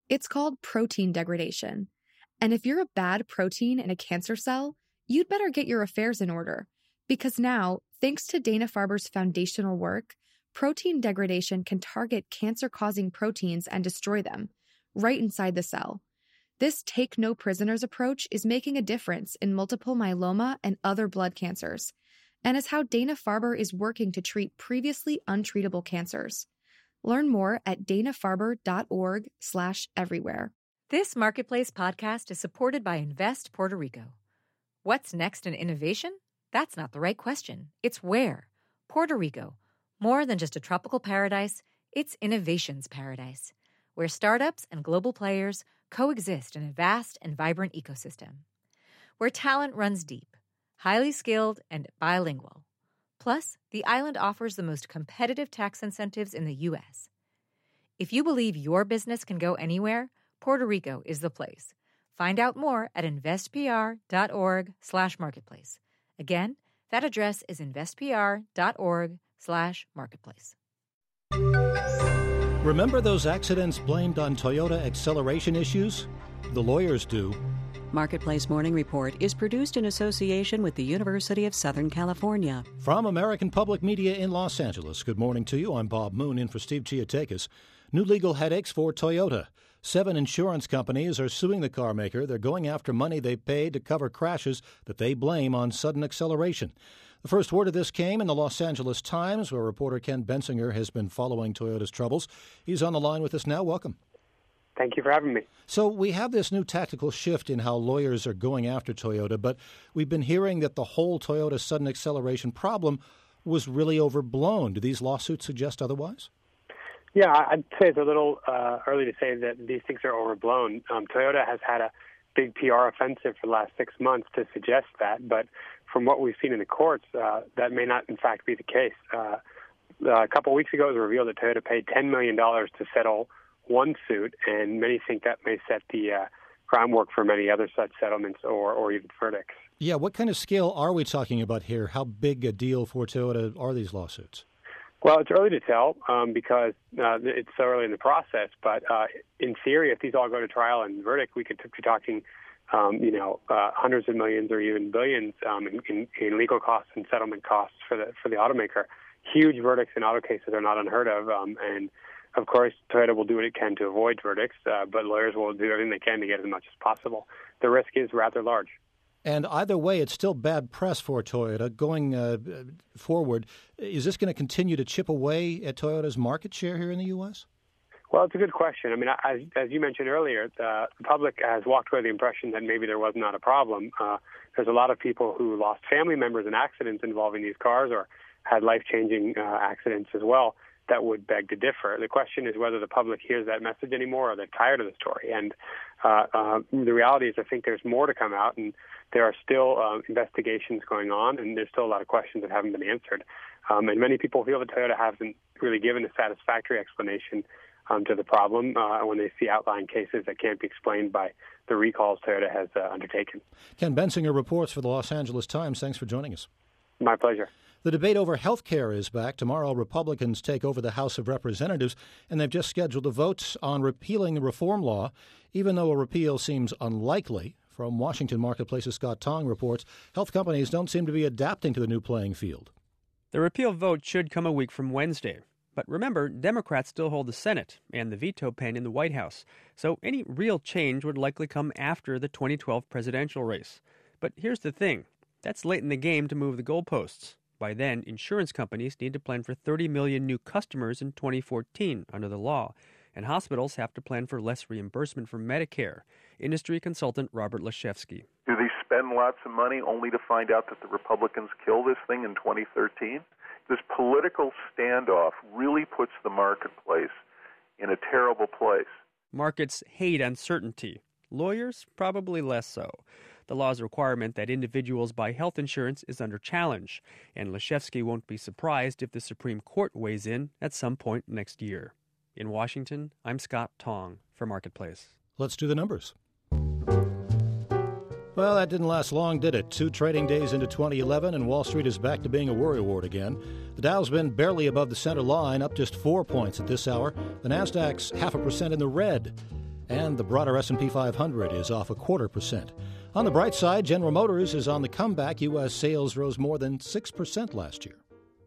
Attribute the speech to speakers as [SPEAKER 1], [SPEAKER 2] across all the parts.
[SPEAKER 1] It's called protein degradation. And if you're a bad protein in a cancer cell, you'd better get your affairs in order. Because now, thanks to Dana-Farber's foundational work, protein degradation can target cancer-causing proteins and destroy them, right inside the cell. This take-no-prisoners approach is making a difference in multiple myeloma and other blood cancers, and is how Dana-Farber is working to treat previously untreatable cancers. Learn more at danafarber.org/everywhere.
[SPEAKER 2] This Marketplace podcast is supported by Invest Puerto Rico. What's next in innovation? That's not the right question. It's where. Puerto Rico. More than just a tropical paradise, it's innovation's paradise, where startups and global players coexist in a vast and vibrant ecosystem. Where talent runs deep, highly skilled, and bilingual. Plus, the island offers the most competitive tax incentives in the U.S. If you believe your business can go anywhere, Puerto Rico is the place. Find out more at investpr.org/marketplace. Again, that address is investpr.org/marketplace.
[SPEAKER 3] Remember those accidents blamed on Toyota acceleration issues? The lawyers do.
[SPEAKER 4] Marketplace Morning Report is produced in association with the University of Southern California.
[SPEAKER 3] From American Public Media in Los Angeles, good morning to you. I'm Bob Moon in for Steve Chiatakis. New legal headaches for Toyota. 7 insurance companies are suing the car maker. They're going after money they paid to cover crashes that they blame on sudden acceleration. The first word of this came in the Los Angeles Times, where reporter Ken Bensinger has been following Toyota's troubles. He's on the line with us now. Welcome.
[SPEAKER 5] Thank you for having me.
[SPEAKER 3] So we have this new tactical shift in how lawyers are going after Toyota, but we've been hearing that the whole Toyota sudden acceleration problem was really overblown. Do these lawsuits suggest otherwise?
[SPEAKER 5] Yeah, I'd say it's a little early to say that these things are overblown. Toyota has had a big PR offensive for the last 6 months to suggest that, but from what we've seen in the courts, that may not in fact be the case. A couple of weeks ago, it was revealed that Toyota paid $10 million to settle one suit, and many think that may set the groundwork for many other such settlements or even verdicts.
[SPEAKER 3] Yeah, what kind of scale are we talking about here? How big a deal for Toyota are these lawsuits?
[SPEAKER 5] Well, it's early to tell because it's so early in the process. But in theory, if these all go to trial and verdict, we could be talking, hundreds of millions or even billions in legal costs and settlement costs for the automaker. Huge verdicts in auto cases are not unheard of, and of course, Toyota will do what it can to avoid verdicts, but lawyers will do everything they can to get as much as possible. The risk is rather large.
[SPEAKER 3] And either way, it's still bad press for Toyota going forward. Is this going to continue to chip away at Toyota's market share here in the U.S.?
[SPEAKER 5] Well, it's a good question. I mean, as you mentioned earlier, the public has walked away with the impression that maybe there was not a problem. There's a lot of people who lost family members in accidents involving these cars or had life-changing accidents as well that would beg to differ. The question is whether the public hears that message anymore or they're tired of the story. And the reality is I think there's more to come out, and there are still investigations going on, and there's still a lot of questions that haven't been answered. And many people feel that Toyota hasn't really given a satisfactory explanation to the problem when they see outlying cases that can't be explained by the recalls Toyota has undertaken.
[SPEAKER 3] Ken Bensinger reports for the Los Angeles Times. Thanks for joining us.
[SPEAKER 5] My pleasure.
[SPEAKER 3] The debate over health care is back. Tomorrow, Republicans take over the House of Representatives, and they've just scheduled a vote on repealing the reform law, even though a repeal seems unlikely. From Washington, Marketplace's Scott Tong reports health companies don't seem to be adapting to the new playing field.
[SPEAKER 6] The repeal vote should come a week from Wednesday. But remember, Democrats still hold the Senate and the veto pen in the White House, so any real change would likely come after the 2012 presidential race. But here's the thing. That's late in the game to move the goalposts. By then, insurance companies need to plan for 30 million new customers in 2014 under the law, and hospitals have to plan for less reimbursement from Medicare. Industry consultant Robert Leshevsky.
[SPEAKER 7] Do they spend lots of money only to find out that the Republicans kill this thing in 2013? This political standoff really puts the marketplace in a terrible place.
[SPEAKER 6] Markets hate uncertainty. Lawyers, probably less so. The law's requirement that individuals buy health insurance is under challenge, and Leshevsky won't be surprised if the Supreme Court weighs in at some point next year. In Washington, I'm Scott Tong for Marketplace.
[SPEAKER 3] Let's do the numbers. Well, that didn't last long, did it? 2 trading days into 2011, and Wall Street is back to being a worry ward again. The Dow's been barely above the center line, up just 4 points at this hour. The Nasdaq's 0.5% in the red. and the broader S&P 500 is off 0.25%. On the bright side, General Motors is on the comeback. U.S. sales rose more than 6% last year.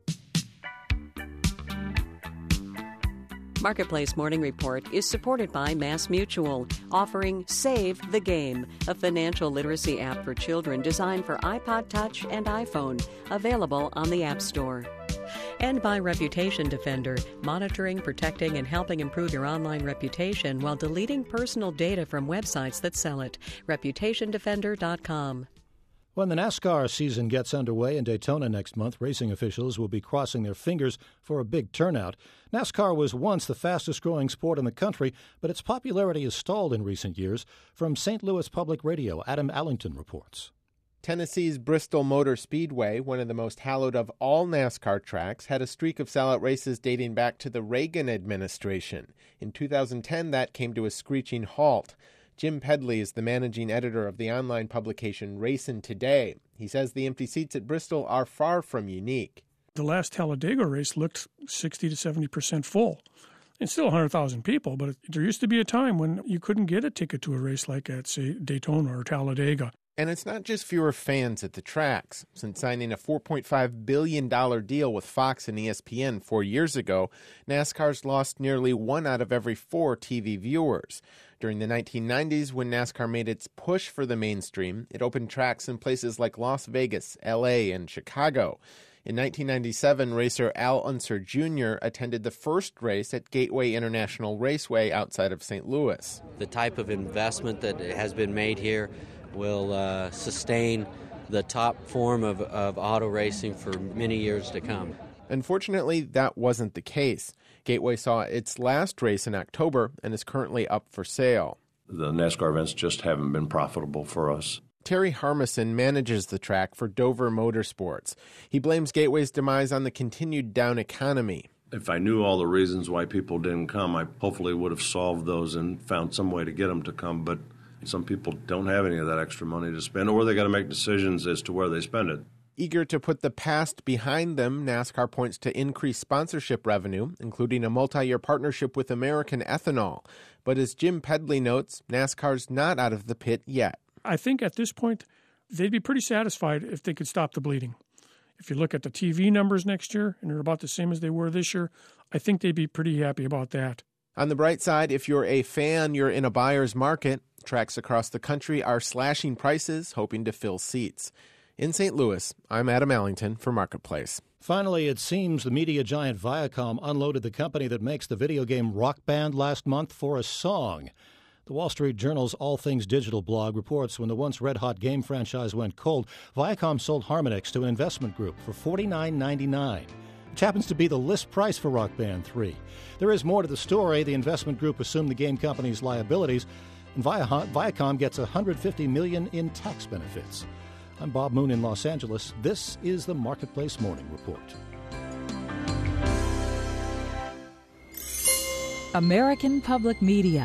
[SPEAKER 4] Marketplace Morning Report is supported by MassMutual, offering Save the Game, a financial literacy app for children designed for iPod Touch and iPhone, available on the App Store. And by Reputation Defender, monitoring, protecting, and helping improve your online reputation while deleting personal data from websites that sell it. ReputationDefender.com.
[SPEAKER 3] When the NASCAR season gets underway in Daytona next month, racing officials will be crossing their fingers for a big turnout. NASCAR was once the fastest-growing sport in the country, but its popularity has stalled in recent years. From St. Louis Public Radio, Adam Allington reports.
[SPEAKER 8] Tennessee's Bristol Motor Speedway, one of the most hallowed of all NASCAR tracks, had a streak of sellout races dating back to the Reagan administration. In 2010, that came to a screeching halt. Jim Pedley is the managing editor of the online publication Racin' Today. He says the empty seats at Bristol are far from unique.
[SPEAKER 9] The last Talladega race looked 60 to 70% full. It's still 100,000 people, but there used to be a time when you couldn't get a ticket to a race like at, say, Daytona or Talladega.
[SPEAKER 8] And it's not just fewer fans at the tracks. Since signing a $4.5 billion deal with Fox and ESPN 4 years ago, NASCAR's lost nearly 1 out of every 4 TV viewers. During the 1990s, when NASCAR made its push for the mainstream, it opened tracks in places like Las Vegas, L.A., and Chicago. In 1997, racer Al Unser Jr. attended the first race at Gateway International Raceway outside of St. Louis.
[SPEAKER 10] The type of investment that has been made here will sustain the top form of auto racing for many years to come.
[SPEAKER 8] Unfortunately, that wasn't the case. Gateway saw its last race in October and is currently up for sale.
[SPEAKER 11] The NASCAR events just haven't been profitable for us.
[SPEAKER 8] Terry Harmison manages the track for Dover Motorsports. He blames Gateway's demise on the continued down economy.
[SPEAKER 11] If I knew all the reasons why people didn't come, I hopefully would have solved those and found some way to get them to come, but some people don't have any of that extra money to spend, or they got to make decisions as to where they spend it.
[SPEAKER 8] Eager to put the past behind them, NASCAR points to increased sponsorship revenue, including a multi-year partnership with American Ethanol. But as Jim Pedley notes, NASCAR's not out of the pit yet.
[SPEAKER 9] I think at this point, they'd be pretty satisfied if they could stop the bleeding. If you look at the TV numbers next year, and they're about the same as they were this year, I think they'd be pretty happy about that.
[SPEAKER 8] On the bright side, if you're a fan, you're in a buyer's market. Tracks across the country are slashing prices, hoping to fill seats. In St. Louis, I'm Adam Allington for Marketplace.
[SPEAKER 3] Finally, it seems the media giant Viacom unloaded the company that makes the video game Rock Band last month for a song. The Wall Street Journal's All Things Digital blog reports when the once red-hot game franchise went cold, Viacom sold Harmonix to an investment group for $49.99, which happens to be the list price for Rock Band 3. There is more to the story. The investment group assumed the game company's liabilities, and Viacom gets $150 million in tax benefits. I'm Bob Moon in Los Angeles. This is the Marketplace Morning Report.
[SPEAKER 12] American Public Media.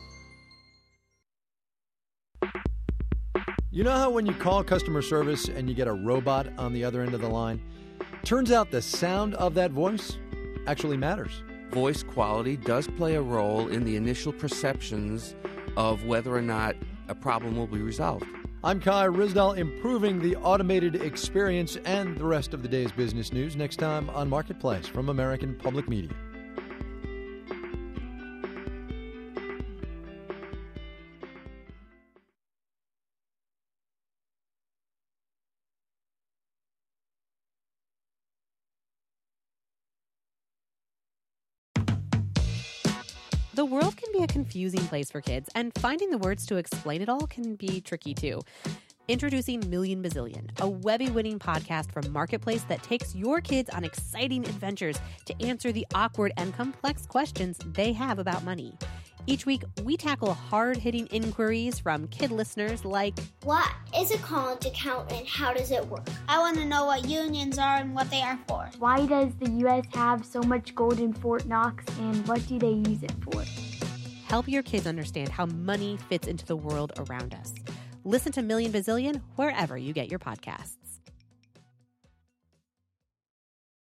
[SPEAKER 13] You know how when you call customer service and you get a robot on the other end of the line? Turns out the sound of that voice actually matters.
[SPEAKER 14] Voice quality does play a role in the initial perceptions of whether or not a problem will be resolved.
[SPEAKER 13] I'm Kai Ryssdal, improving the automated experience and the rest of the day's business news next time on Marketplace from American Public Media.
[SPEAKER 15] The world can be a confusing place for kids, and finding the words to explain it all can be tricky too. Introducing Million Bazillion, a Webby-winning podcast from Marketplace that takes your kids on exciting adventures to answer the awkward and complex questions they have about money. Each week, we tackle hard-hitting inquiries from kid listeners like,
[SPEAKER 16] what is a college account and how does it work? I want to know what unions are and what they are for.
[SPEAKER 17] Why does the U.S. have so much gold in Fort Knox and what do they use it for?
[SPEAKER 15] Help your kids understand how money fits into the world around us. Listen to Million Bazillion wherever you get your podcasts.